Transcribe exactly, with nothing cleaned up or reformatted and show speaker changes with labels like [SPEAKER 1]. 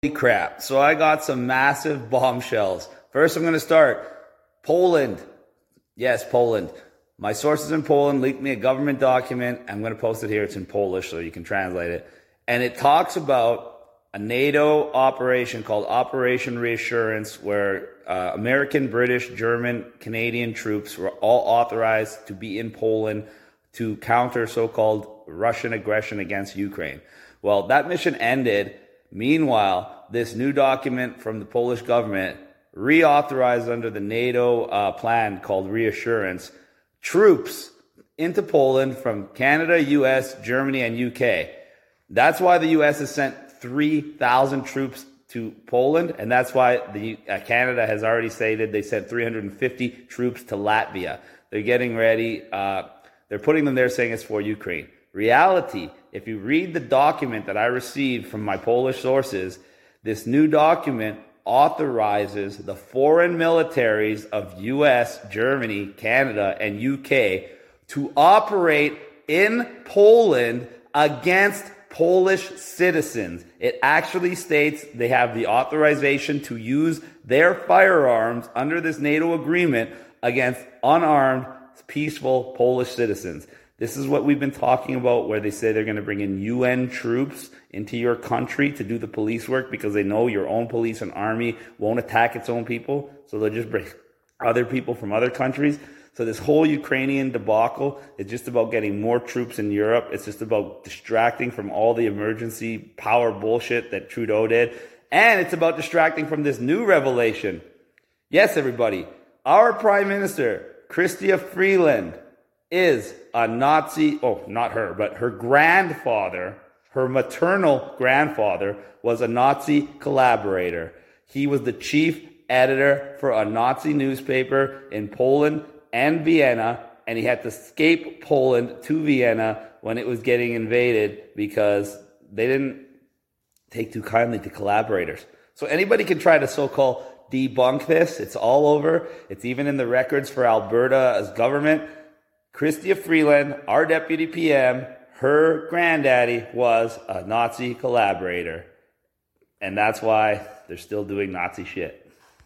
[SPEAKER 1] Holy crap. So I got some massive bombshells. First, I'm going to start. Poland. Yes, Poland. My sources in Poland leaked me a government document. I'm going to post it here. It's in Polish, so you can translate it. And it talks about a NATO operation called Operation Reassurance, where uh, American, British, German, Canadian troops were all authorized to be in Poland to counter so-called Russian aggression against Ukraine. Well, that mission ended. Meanwhile, this new document from the Polish government reauthorized under the NATO uh, plan called Reassurance troops into Poland from Canada, U S, Germany, and U K. That's why the U S has sent three thousand troops to Poland, and that's why the uh, Canada has already stated they sent three hundred fifty troops to Latvia. They're getting ready. Uh, they're putting them there saying it's for Ukraine. Reality, if you read the document that I received from my Polish sources, this new document authorizes the foreign militaries of U S, Germany, Canada, and U K to operate in Poland against Polish citizens. It actually states they have the authorization to use their firearms under this NATO agreement against unarmed, peaceful Polish citizens. This is what we've been talking about, where they say they're going to bring in U N troops into your country to do the police work because they know your own police and army won't attack its own people. So they'll just bring other people from other countries. So this whole Ukrainian debacle is just about getting more troops in Europe. It's just about distracting from all the emergency power bullshit that Trudeau did. And it's about distracting from this new revelation. Yes, everybody, our Prime Minister, Chrystia Freeland, is a Nazi, oh, not her, but her grandfather, her maternal grandfather, was a Nazi collaborator. He was the chief editor for a Nazi newspaper in Poland and Vienna, and he had to escape Poland to Vienna when it was getting invaded because they didn't take too kindly to collaborators. So anybody can try to so-called debunk this. It's all over. It's even in the records for Alberta's government. Chrystia Freeland, our deputy P M, her granddaddy was a Nazi collaborator. And that's why they're still doing Nazi shit.